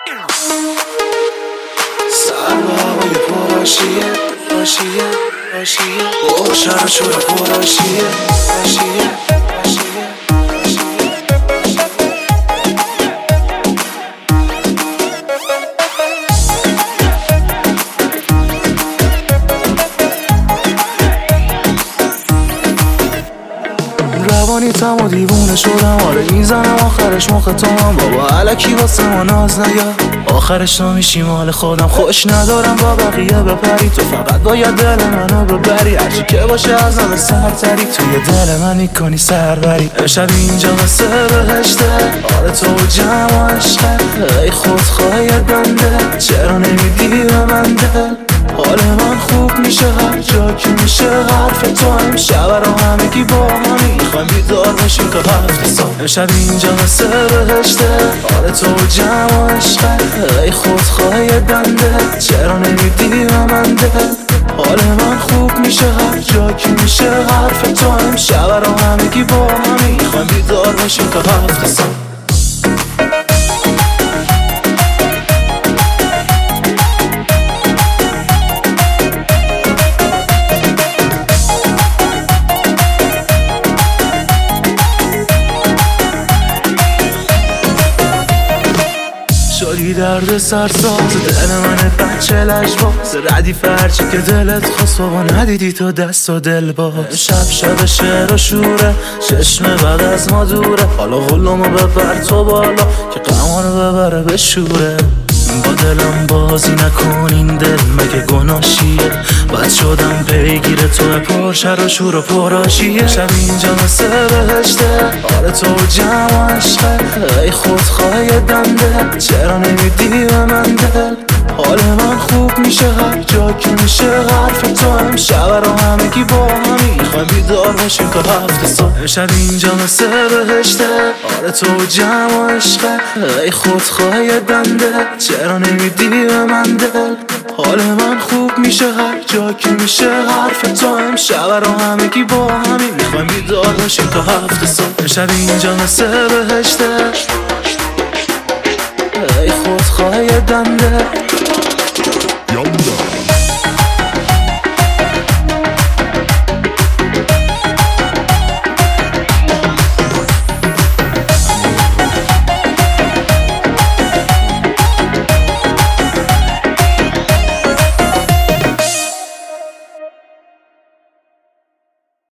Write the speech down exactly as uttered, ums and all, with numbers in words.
سر به هوای پراشیه پراشیه پراشیه او شر شور پراشیه پراشیه پراشیه روانی تم و دیوونه شدم آره میزنم آخرش مخ تو هم بابا علکی واسه ما ناز نیا آخرش تو میشی مال خودم خوش ندارم با بقیه بپری تو فقط باید دل منو ببری هرچی که باشه از همه سرتری توی دل من میکنی سربری امشب اینجا مثل بهشته آره تو و جمع و عشقه ای خودخواهی بنده چرا نمیدی به من دل حال من خوب میشه هر جا که میشه حرف تو امشب رو همگی با همی میخوایم بیدار بشیم تا هفت سال امشب اینجا مثل بهشته آره تو و جمع و عشقه ای خودخواهی بنده چرا نمیدی به من دل حال من خوب میشه هر جا که میشه حرف تو امشب رو همگی با همی میخوایم بیدار بشیم تا هفت سال شدی درد سرساز دل من بچه لجباز ردیف هرچی که دلت خواست بابا ندیدی تو دست و دل باز شب شب شعر و شوره چشم بعد از ما دوره حالا غلومو ببر تو بالا که قمارو ببره به شوره با دلم بازی نکن این دل مگه گناشیه بد شدم پیگیر تو پرشر و شور و پراشیه شب اینجا مثل بهشته آره تو و جمع و عشقه ای خودخواهی بنده چرا نمیدی به من دل حال من خوب میشه هر جا که میشه حرف تو امشب رو همگی با همی میخوایم بیدار بشیم تا هفت سال امشب اینجا مثل بهشته آره تو و جمع و عشقه ای خودخواهی بنده چرا نمیدی به من دل حال من خوب میشه هر جا که میشه حرف تو امشب رو همگی با همی میخوایم بیدار بشیم تا هفت سال امشب اینجا مثل بهشته ای خودخواهی بنده